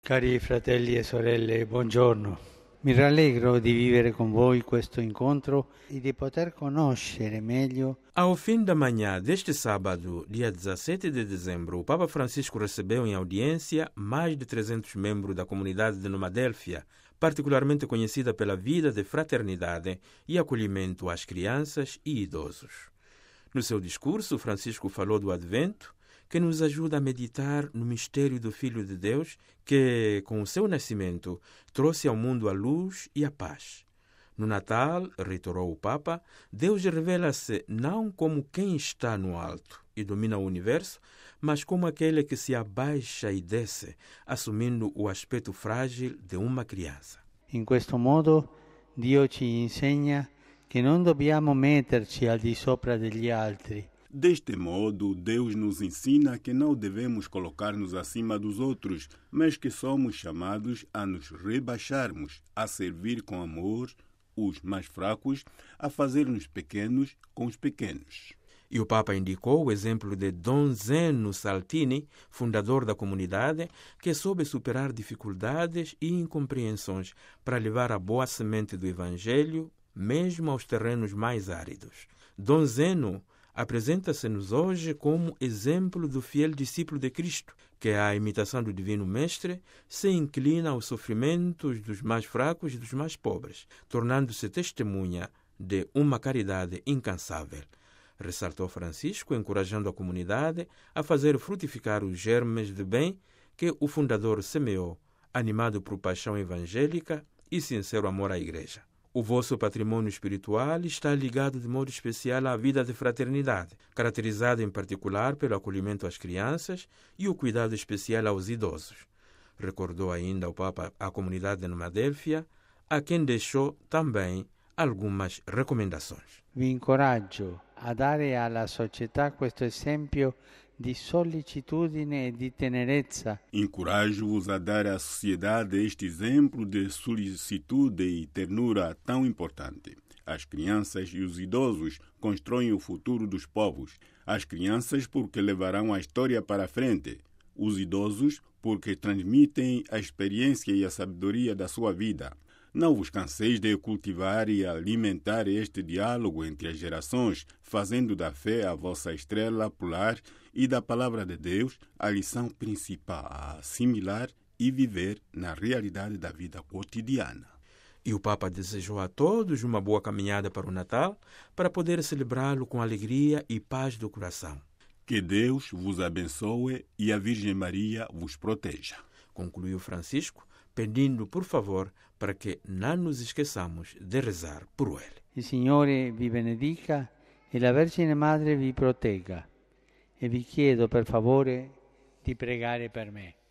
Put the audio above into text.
Cari fratelli e sorelle, buongiorno. Mi rallegro di vivere con voi questo incontro e di poter conoscere meglio. Ao fim da manhã deste sábado, dia 17 de dezembro, o Papa Francisco recebeu em audiência mais de 300 membros da comunidade de Nomadélfia, particularmente conhecida pela vida de fraternidade e acolhimento às crianças e idosos. No seu discurso, Francisco falou do Advento, que nos ajuda a meditar no mistério do Filho de Deus, que, com o seu nascimento, trouxe ao mundo a luz e a paz. No Natal, reiterou o Papa, Deus revela-se não como quem está no alto e domina o universo, mas como aquele que se abaixa e desce, assumindo o aspecto frágil de uma criança. In questo modo Dio ci insegna che non dobbiamo metterci al di sopra degli altri. Deste modo, Deus nos ensina que não devemos colocar-nos acima dos outros, mas que somos chamados a nos rebaixarmos, a servir com amor os mais fracos, a fazer-nos pequenos com os pequenos. E o Papa indicou o exemplo de Dom Zeno Saltini, fundador da comunidade, que soube superar dificuldades e incompreensões para levar a boa semente do Evangelho, mesmo aos terrenos mais áridos. Dom Zeno apresenta-se-nos hoje como exemplo do fiel discípulo de Cristo, que, à imitação do Divino Mestre, se inclina aos sofrimentos dos mais fracos e dos mais pobres, tornando-se testemunha de uma caridade incansável. Ressaltou Francisco, encorajando a comunidade a fazer frutificar os germes de bem que o fundador semeou, animado por paixão evangélica e sincero amor à Igreja. O vosso patrimônio espiritual está ligado de modo especial à vida de fraternidade, caracterizada em particular pelo acolhimento às crianças e o cuidado especial aos idosos. Recordou ainda o Papa à comunidade de Nomadélfia, a quem deixou também algumas recomendações. Vi incoraggio a dare alla società questo esempio di sollecitudine e di tenerezza. Encorajo-vos a dar à sociedade este exemplo de solicitude e ternura tão importante. As crianças e os idosos constroem o futuro dos povos. As crianças porque levarão a história para a frente. Os idosos porque transmitem a experiência e a sabedoria da sua vida. Não vos canseis de cultivar e alimentar este diálogo entre as gerações, fazendo da fé a vossa estrela polar e da palavra de Deus a lição principal a assimilar e viver na realidade da vida cotidiana. E o Papa desejou a todos uma boa caminhada para o Natal, para poder celebrá-lo com alegria e paz do coração. Que Deus vos abençoe e a Virgem Maria vos proteja. Concluiu Francisco, pedindo, por favor, para que não nos esqueçamos de rezar por ele. Il Signore vi benedica e la Vergine Madre vi protegga. E vi chiedo per favore di pregare per me.